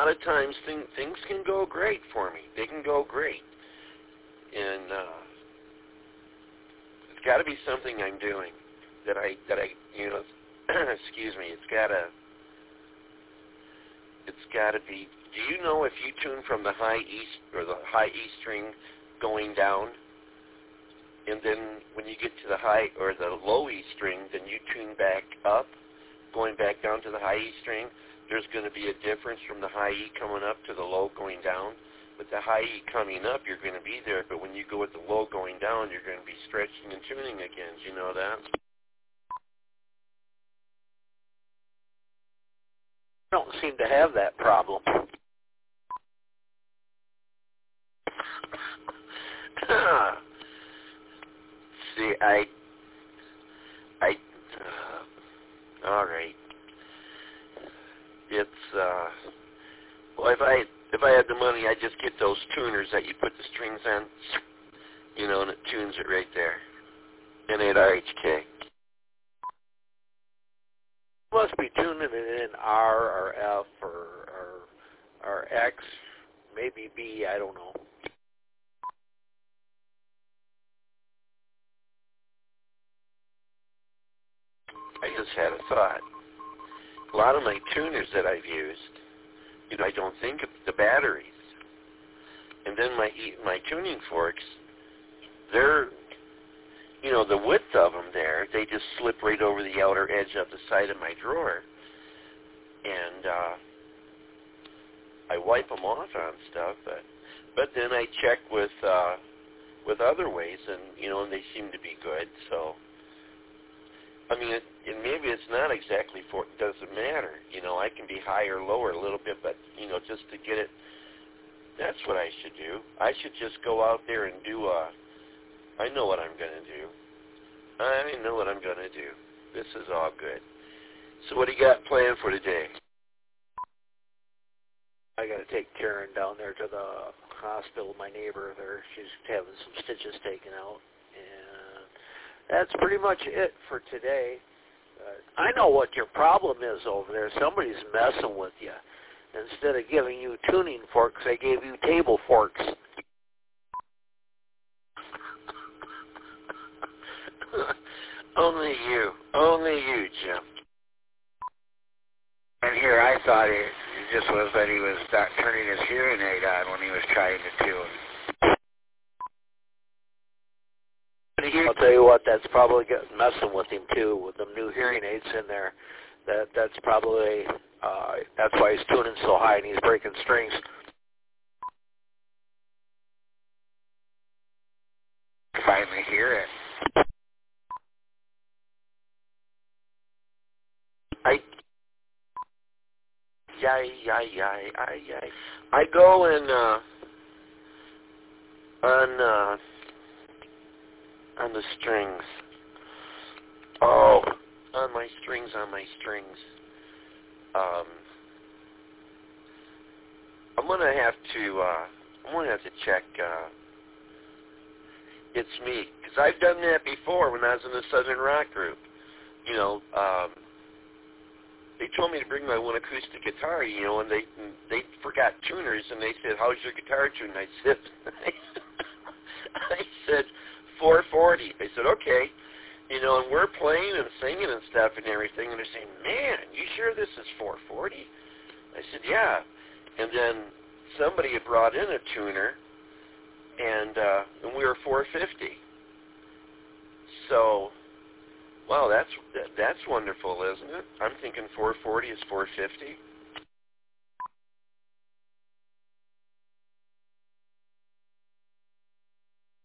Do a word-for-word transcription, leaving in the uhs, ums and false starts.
of times thing, things can go great for me. They can go great. And uh, it's got to be something I'm doing that I, that I you know, excuse me, it's got to, it's got to be, do you know if you tune from the high E or the high E string going down, and then when you get to the high or the low E string, then you tune back up, going back down to the high E string, there's going to be a difference from the high E coming up to the low going down. With the high E coming up, you're going to be there, but when you go with the low going down, you're going to be stretching and tuning again. Do you know that? I don't seem to have that problem. See, I, I, uh, all right. It's, uh, well, if I, if I had the money, I'd just get those tuners that you put the strings on, you know, and it tunes it right there. N eight R H K. Must be tuning it in R or F or, or, or X, maybe B, I don't know. I just had a thought. A lot of my tuners that I've used, you know, I don't think of the batteries. And then my my tuning forks, they're, you know, the width of them there, they just slip right over the outer edge of the side of my drawer. And uh, I wipe them off on stuff, but but then I check with uh, with other ways, and you know, and they seem to be good. So, I mean, it, and maybe it's not exactly for, it doesn't matter. You know, I can be higher or lower a little bit, but, you know, just to get it, that's what I should do. I should just go out there and do a, I know what I'm going to do. I know what I'm going to do. This is all good. So what do you got planned for today? I got to take Karen down there to the hospital. My neighbor there, she's having some stitches taken out. And that's pretty much it for today. Uh, I know what your problem is over there. Somebody's messing with you. Instead of giving you tuning forks, they gave you table forks. Only you. Only you, Jim. And here I thought it, it just was that he was start turning his hearing aid on when he was trying to tune. I'll tell you what, that's probably messing with him too, with them new hearing aids in there. That that's probably uh, that's why he's tuning so high and he's breaking strings. Finally hear it. I yay yay yay yay yay. I go and uh, on. Uh, On the strings. Oh, on my strings, on my strings. Um, I'm gonna have to. Uh, I'm gonna have to check. Uh, it's me, because I've done that before when I was in the Southern Rock group. You know, um, they told me to bring my one acoustic guitar. You know, and they they forgot tuners, and they said, "How's your guitar tuned?" I said, I said. four forty. I said, okay. You know, and we're playing and singing and stuff and everything, and they're saying, man, you sure this is four forty? I said, yeah. And then somebody had brought in a tuner, and uh, and we were four fifty. So, wow, that's that, that's wonderful, isn't it? I'm thinking four forty is four fifty.